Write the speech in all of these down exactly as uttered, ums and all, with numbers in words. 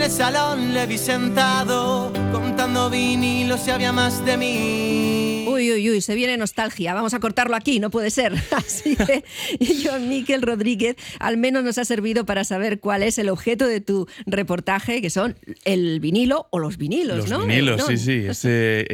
el salón le vi sentado, contando vinilos y había más de mí. Uy, uy, uy, se viene nostalgia. Vamos a cortarlo aquí, no puede ser. Así que Jon Miquel Rodríguez al menos nos ha servido para saber cuál es el objeto de tu reportaje, que son el vinilo o los vinilos, los ¿no? Los vinilos, ¿no? sí, sí. Ese,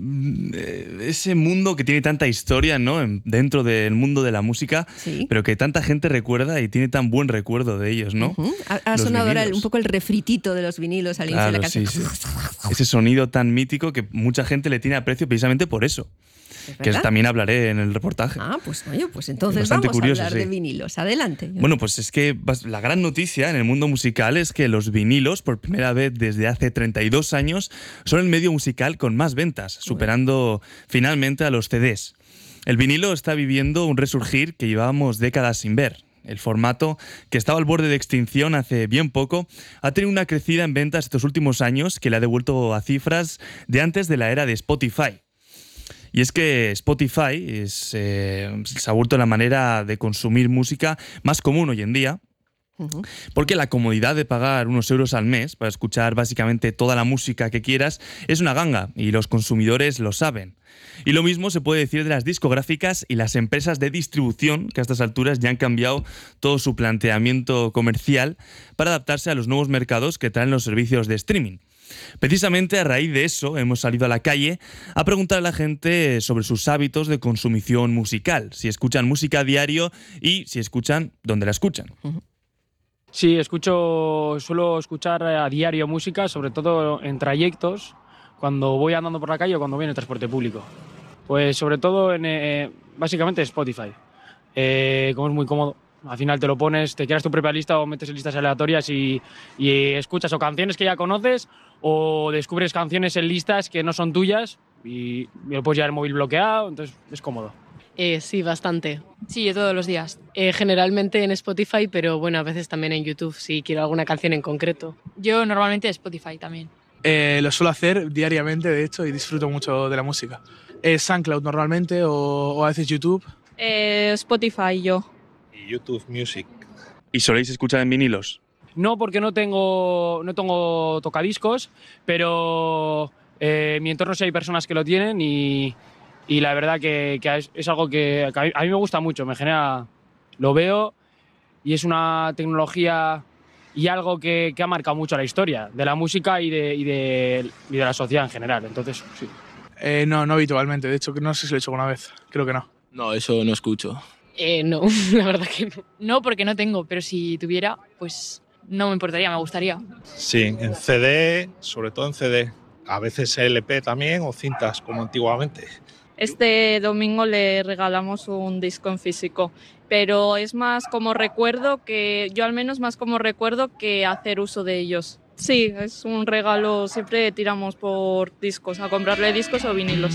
eh, ese mundo que tiene tanta historia, ¿no? Dentro del mundo de la música, sí. Pero que tanta gente recuerda y tiene tan buen recuerdo de ellos, ¿no? Uh-huh. Ha, ha sonado ahora un poco el refritito de los vinilos al inicio claro, de la canción. Sí, sí. Ese sonido tan mítico que mucha gente le tiene aprecio precisamente por eso. Que también hablaré en el reportaje. Ah, pues oye, pues entonces vamos curioso, a hablar sí. de vinilos. Adelante. Bueno, pues es que la gran noticia en el mundo musical es que los vinilos, por primera vez desde hace treinta y dos años, son el medio musical con más ventas, superando bueno. finalmente a los C Ds. El vinilo está viviendo un resurgir que llevábamos décadas sin ver. El formato, que estaba al borde de extinción hace bien poco, ha tenido una crecida en ventas estos últimos años que le ha devuelto a cifras de antes de la era de Spotify. Y es que Spotify es, eh, se ha vuelto la manera de consumir música más común hoy en día, uh-huh. porque la comodidad de pagar unos euros al mes para escuchar básicamente toda la música que quieras es una ganga y los consumidores lo saben. Y lo mismo se puede decir de las discográficas y las empresas de distribución, que a estas alturas ya han cambiado todo su planteamiento comercial para adaptarse a los nuevos mercados que traen los servicios de streaming. Precisamente a raíz de eso hemos salido a la calle a preguntar a la gente sobre sus hábitos de consumición musical, si escuchan música a diario y si escuchan dónde la escuchan. Sí, escucho, suelo escuchar a diario música, sobre todo en trayectos, cuando voy andando por la calle o cuando voy en el transporte público. Pues sobre todo en eh, básicamente Spotify, eh, como es muy cómodo. Al final te lo pones, te creas tu propia lista o metes en listas aleatorias y, y escuchas o canciones que ya conoces o descubres canciones en listas que no son tuyas y lo puedes llevar el móvil bloqueado, entonces es cómodo. Eh, sí, bastante. Sí, yo todos los días. Eh, generalmente en Spotify, pero bueno, a veces también en YouTube si quiero alguna canción en concreto. Yo normalmente Spotify también. Eh, lo suelo hacer diariamente, de hecho, y disfruto mucho de la música. Eh, SoundCloud normalmente o, o a veces YouTube. Eh, Spotify yo. YouTube Music. ¿Y soléis escuchar en vinilos? No, porque no tengo, no tengo tocadiscos, pero eh, en mi entorno sí hay personas que lo tienen y, y la verdad que, que es, es algo que, que a, mí, a mí me gusta mucho, me genera, lo veo y es una tecnología y algo que, que ha marcado mucho la historia de la música y de, y de, y de la sociedad en general, entonces sí. Eh, no, no habitualmente, de hecho no sé si lo he hecho alguna vez, creo que no. No, eso no escucho. Eh, no, la verdad que no. No, porque no tengo, pero si tuviera, pues no me importaría, me gustaría. Sí, en C D, sobre todo en C D. A veces L P también o cintas, como antiguamente. Este domingo le regalamos un disco en físico, pero es más como recuerdo que, yo al menos más como recuerdo que hacer uso de ellos. Sí, es un regalo, siempre tiramos por discos, a comprarle discos o vinilos.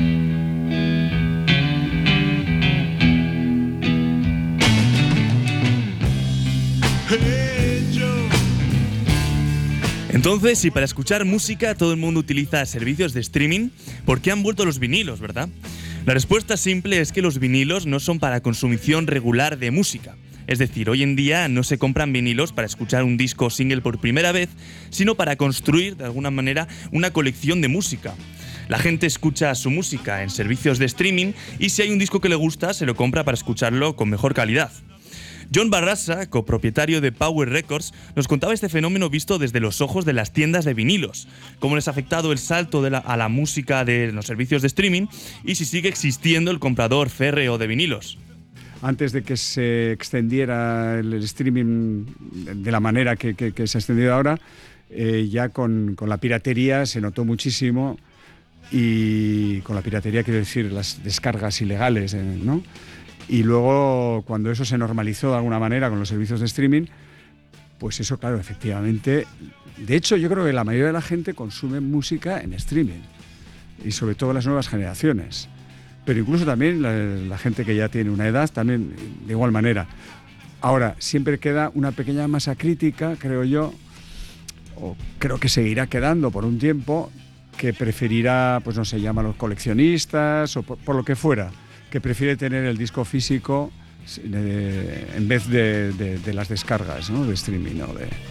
Entonces, si para escuchar música todo el mundo utiliza servicios de streaming, ¿por qué han vuelto los vinilos, verdad? La respuesta simple es que los vinilos no son para consumición regular de música. Es decir, hoy en día no se compran vinilos para escuchar un disco single por primera vez, sino para construir, de alguna manera, una colección de música. La gente escucha su música en servicios de streaming y si hay un disco que le gusta, se lo compra para escucharlo con mejor calidad. John Barrasa, copropietario de Power Records, nos contaba este fenómeno visto desde los ojos de las tiendas de vinilos, cómo les ha afectado el salto de la, a la música de los servicios de streaming y si sigue existiendo el comprador férreo de vinilos. Antes de que se extendiera el streaming de la manera que, que, que se ha extendido ahora, eh, ya con, con la piratería se notó muchísimo, y con la piratería quiero decir las descargas ilegales, eh, ¿no? Y luego, cuando eso se normalizó de alguna manera con los servicios de streaming, pues eso, claro, efectivamente... De hecho, yo creo que la mayoría de la gente consume música en streaming, y sobre todo las nuevas generaciones. Pero incluso también la, la gente que ya tiene una edad, también de igual manera. Ahora, siempre queda una pequeña masa crítica, creo yo, o creo que seguirá quedando por un tiempo, que preferirá, pues no sé, llama a los coleccionistas o por, por lo que fuera, que prefiere tener el disco físico eh, en vez de, de, de las descargas, ¿no? De streaming o de,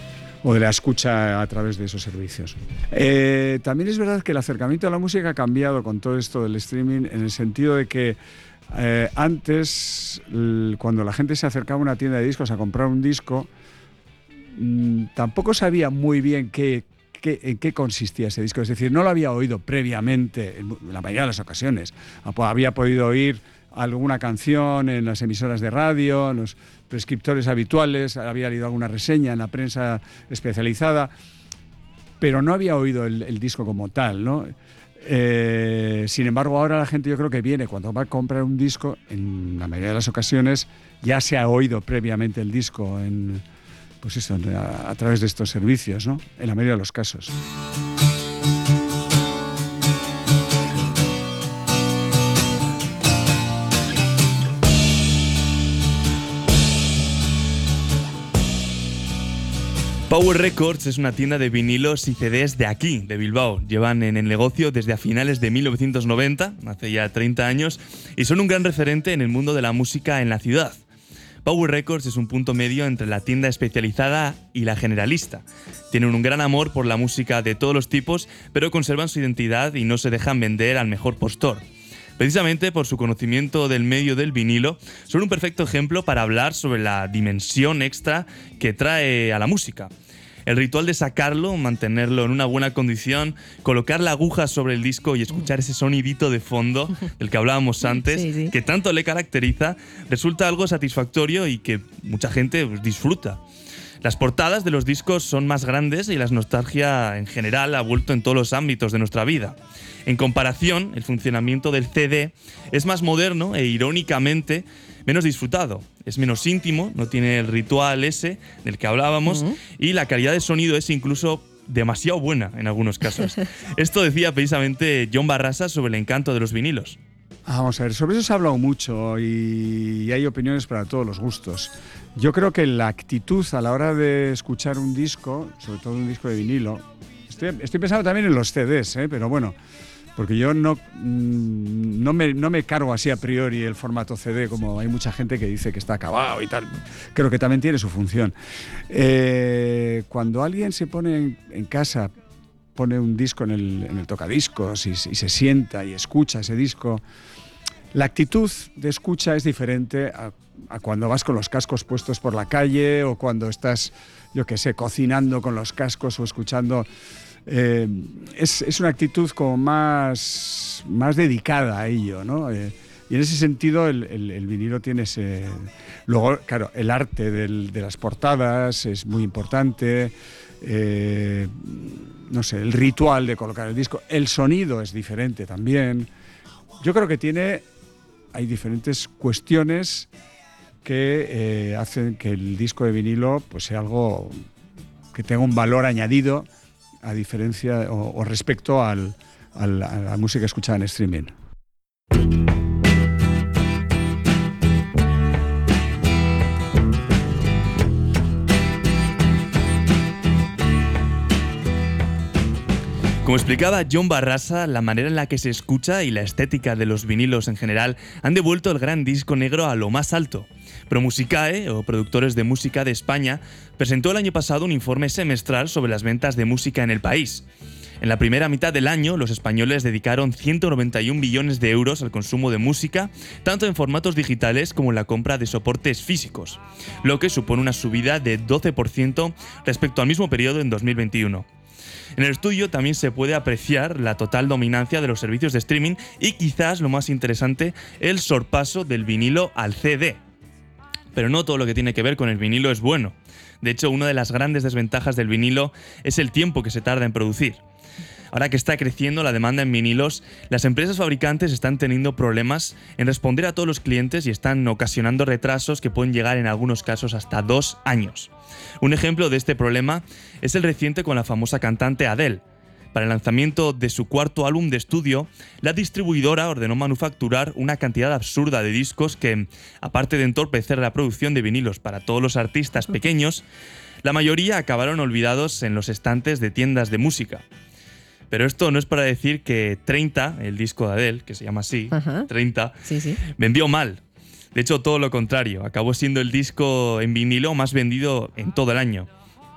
o de la escucha a través de esos servicios. Eh, también es verdad que el acercamiento a la música ha cambiado con todo esto del streaming, en el sentido de que eh, antes, l- cuando la gente se acercaba a una tienda de discos a comprar un disco, mmm, tampoco sabía muy bien qué, qué, en qué consistía ese disco. Es decir, no lo había oído previamente, en la mayoría de las ocasiones. Había podido oír alguna canción en las emisoras de radio, en los prescriptores habituales, había leído alguna reseña en la prensa especializada, pero no había oído el, el disco como tal, ¿no? Eh, sin embargo, ahora la gente, yo creo que viene, cuando va a comprar un disco, en la mayoría de las ocasiones ya se ha oído previamente el disco en, pues eso, a, a través de estos servicios, ¿no? En la mayoría de los casos. Power Records es una tienda de vinilos y C Ds de aquí, de Bilbao. Llevan en el negocio desde a finales de mil novecientos noventa, hace ya treinta años, y son un gran referente en el mundo de la música en la ciudad. Power Records es un punto medio entre la tienda especializada y la generalista. Tienen un gran amor por la música de todos los tipos, pero conservan su identidad y no se dejan vender al mejor postor. Precisamente por su conocimiento del medio del vinilo, son un perfecto ejemplo para hablar sobre la dimensión extra que trae a la música. El ritual de sacarlo, mantenerlo en una buena condición, colocar la aguja sobre el disco y escuchar ese sonidito de fondo del que hablábamos antes, Sí, sí. que tanto le caracteriza, resulta algo satisfactorio y que mucha gente pues, disfruta. Las portadas de los discos son más grandes y la nostalgia en general ha vuelto en todos los ámbitos de nuestra vida. En comparación, el funcionamiento del C D es más moderno e irónicamente menos disfrutado. Es menos íntimo, no tiene el ritual ese del que hablábamos uh-huh. y la calidad de sonido es incluso demasiado buena en algunos casos. Esto decía precisamente Jon Barrasa sobre el encanto de los vinilos. Vamos a ver, sobre eso se ha hablado mucho y hay opiniones para todos los gustos. Yo creo que la actitud a la hora de escuchar un disco, sobre todo un disco de vinilo, estoy, estoy pensando también en los C Ds, ¿eh? Pero bueno, porque yo no, no, me, no me cargo así a priori el formato C D, como hay mucha gente que dice que está acabado y tal. Creo que también tiene su función. Eh, cuando alguien se pone en, en casa, pone un disco en el, en el tocadiscos y, y se sienta y escucha ese disco, la actitud de escucha es diferente a, a cuando vas con los cascos puestos por la calle o cuando estás, yo qué sé, cocinando con los cascos o escuchando. Eh, es, es una actitud como más, más dedicada a ello, ¿no? Eh, y en ese sentido el, el, el vinilo tiene ese... Luego, claro, el arte del, de las portadas es muy importante. Eh, no sé, el ritual de colocar el disco. El sonido es diferente también. Yo creo que tiene... Hay diferentes cuestiones que eh, hacen que el disco de vinilo pues, sea algo que tenga un valor añadido a diferencia o, o respecto al, al, a la música escuchada en streaming. Como explicaba Jon Barrasa, la manera en la que se escucha y la estética de los vinilos en general han devuelto el gran disco negro a lo más alto. Promusicae, o Productores de Música de España, presentó el año pasado un informe semestral sobre las ventas de música en el país. En la primera mitad del año, los españoles dedicaron ciento noventa y un billones de euros al consumo de música, tanto en formatos digitales como en la compra de soportes físicos, lo que supone una subida de doce por ciento respecto al mismo periodo en dos mil veintiuno. En el estudio también se puede apreciar la total dominancia de los servicios de streaming y quizás lo más interesante, el sorpaso del vinilo al C D. Pero no todo lo que tiene que ver con el vinilo es bueno. De hecho, una de las grandes desventajas del vinilo es el tiempo que se tarda en producir. Ahora que está creciendo la demanda en vinilos, las empresas fabricantes están teniendo problemas en responder a todos los clientes y están ocasionando retrasos que pueden llegar en algunos casos hasta dos años. Un ejemplo de este problema es el reciente con la famosa cantante Adele. Para el lanzamiento de su cuarto álbum de estudio, la distribuidora ordenó manufacturar una cantidad absurda de discos que, aparte de entorpecer la producción de vinilos para todos los artistas pequeños, la mayoría acabaron olvidados en los estantes de tiendas de música. Pero esto no es para decir que treinta, el disco de Adele, que se llama así, Ajá. treinta, sí, sí. vendió mal. De hecho, todo lo contrario, acabó siendo el disco en vinilo más vendido en todo el año.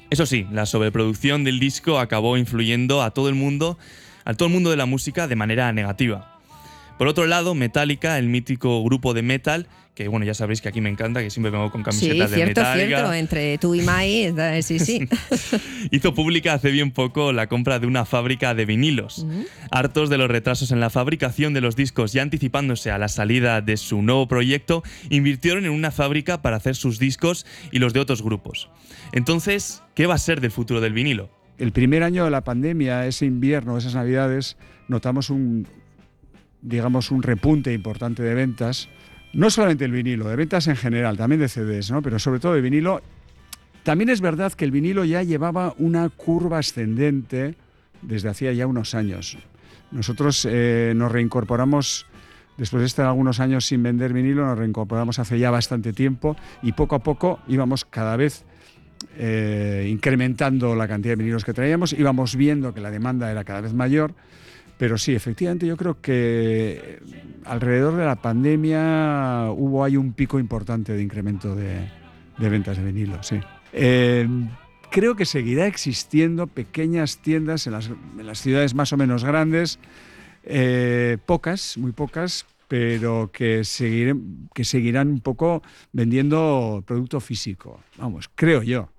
Eso sí, la sobreproducción del disco acabó influyendo a todo el mundo, a todo el mundo de la música de manera negativa. Por otro lado, Metallica, el mítico grupo de metal, que bueno, ya sabréis que aquí me encanta, que siempre vengo con camisetas sí, cierto, de Metallica. cierto, entre tú y Mai, sí, sí. Hizo pública hace bien poco la compra de una fábrica de vinilos. Uh-huh. Hartos de los retrasos en la fabricación de los discos y anticipándose a la salida de su nuevo proyecto, invirtieron en una fábrica para hacer sus discos y los de otros grupos. Entonces, ¿qué va a ser del futuro del vinilo? El primer año de la pandemia, ese invierno, esas navidades, notamos un, digamos, un repunte importante de ventas. No solamente el vinilo, de ventas en general, también de C Ds, ¿no? Pero sobre todo de vinilo. También es verdad que el vinilo ya llevaba una curva ascendente desde hacía ya unos años. Nosotros eh, nos reincorporamos, después de estar algunos años sin vender vinilo, nos reincorporamos hace ya bastante tiempo y poco a poco íbamos cada vez eh, incrementando la cantidad de vinilos que traíamos, íbamos viendo que la demanda era cada vez mayor. Pero sí, efectivamente, yo creo que alrededor de la pandemia hubo ahí un pico importante de incremento de, de ventas de vinilo, sí. Eh, creo que seguirá existiendo pequeñas tiendas en las, en las ciudades más o menos grandes, eh, pocas, muy pocas, pero que, seguir, que seguirán un poco vendiendo producto físico, vamos, creo yo.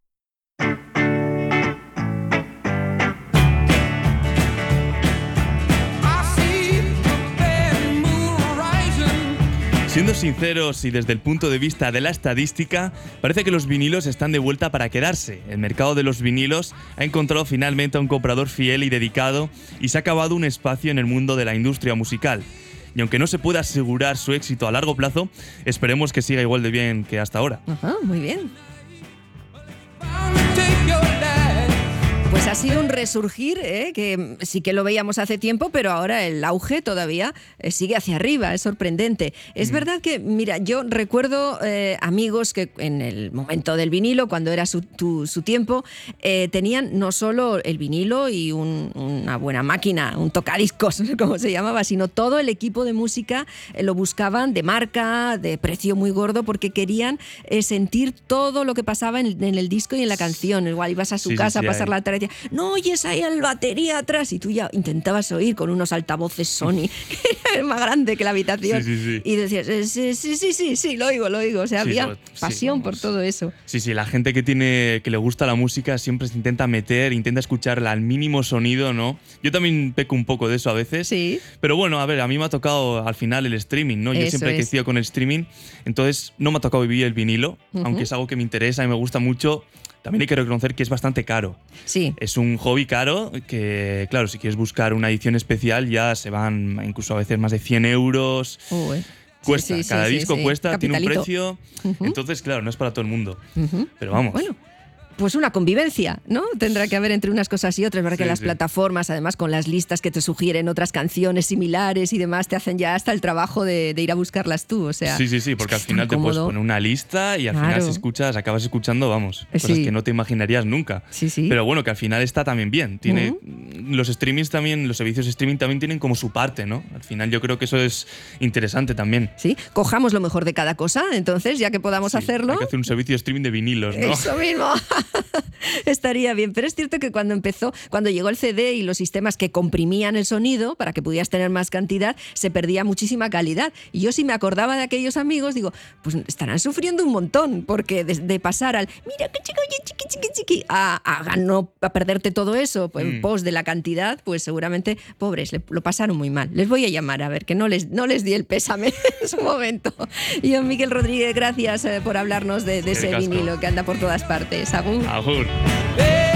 Siendo sinceros y desde el punto de vista de la estadística, parece que los vinilos están de vuelta para quedarse. El mercado de los vinilos ha encontrado finalmente a un comprador fiel y dedicado y se ha acabado un espacio en el mundo de la industria musical. Y aunque no se pueda asegurar su éxito a largo plazo, esperemos que siga igual de bien que hasta ahora. Ajá, muy bien. Pues ha sido un resurgir, ¿eh? Que sí que lo veíamos hace tiempo, pero ahora el auge todavía eh, sigue hacia arriba, es sorprendente. Es mm. verdad que, mira, yo recuerdo eh, amigos que en el momento del vinilo, cuando era su, tu, su tiempo, eh, tenían no solo el vinilo y un, una buena máquina, un tocadiscos, no sé cómo se llamaba, sino todo el equipo de música eh, lo buscaban de marca, de precio muy gordo, porque querían eh, sentir todo lo que pasaba en, en el disco y en la canción. Igual ibas a su sí, casa sí, sí, a pasar hay. la tarde. No oyes ahí el batería atrás y tú ya intentabas oír con unos altavoces Sony que era más grande que la habitación sí, sí, sí. y decías sí, sí, sí, sí, sí, lo oigo, lo oigo. O sea, sí, había no, pasión sí, por todo eso. Sí, sí, la gente que tiene que le gusta la música siempre se intenta meter, intenta escucharla al mínimo sonido, ¿no? Yo también peco un poco de eso a veces. Sí. Pero bueno, a ver, a mí me ha tocado al final el streaming, ¿no? Yo eso siempre he crecido con el streaming, entonces no me ha tocado vivir el vinilo, uh-huh. aunque es algo que me interesa y me gusta mucho. También hay que reconocer que es bastante caro. Sí. Es un hobby caro que, claro, si quieres buscar una edición especial ya se van incluso a veces más de cien euros. Uy. Cuesta, sí, sí, cada sí, disco sí, sí. cuesta, Capitalito. tiene un precio. Uh-huh. Entonces, claro, no es para todo el mundo. Uh-huh. Pero vamos. Bueno. Pues una convivencia, ¿no? Tendrá que haber entre unas cosas y otras, ¿verdad? Sí, que las sí. plataformas, además, con las listas que te sugieren otras canciones similares y demás, te hacen ya hasta el trabajo de, de ir a buscarlas tú, o sea... Sí, sí, sí, porque al final te cómodo. puedes poner una lista y al claro. final si escuchas, acabas escuchando, vamos, cosas sí. que no te imaginarías nunca. Sí, sí. Pero bueno, que al final está también bien. Tiene, uh-huh. Los streamings también, los servicios de streaming también tienen como su parte, ¿no? Al final yo creo que eso es interesante también. Sí, cojamos lo mejor de cada cosa, entonces, ya que podamos sí, hacerlo... Hay que hacer un servicio de streaming de vinilos, ¿no? Eso mismo. Estaría bien, pero es cierto que cuando empezó, cuando llegó el C D y los sistemas que comprimían el sonido para que pudieras tener más cantidad, se perdía muchísima calidad. Y yo, si me acordaba de aquellos amigos, digo, pues estarán sufriendo un montón, porque de, de pasar al mira que chiqui, chiqui, chiqui, chiqui, a, a, no, a perderte todo eso pues, mm. en pos de la cantidad, pues seguramente, pobres, le, lo pasaron muy mal. Les voy a llamar a ver, que no les, no les di el pésame en su momento. Y yo, Miquel Rodríguez, gracias eh, por hablarnos de, de ese casco. vinilo que anda por todas partes. Agur. Agur. Hey.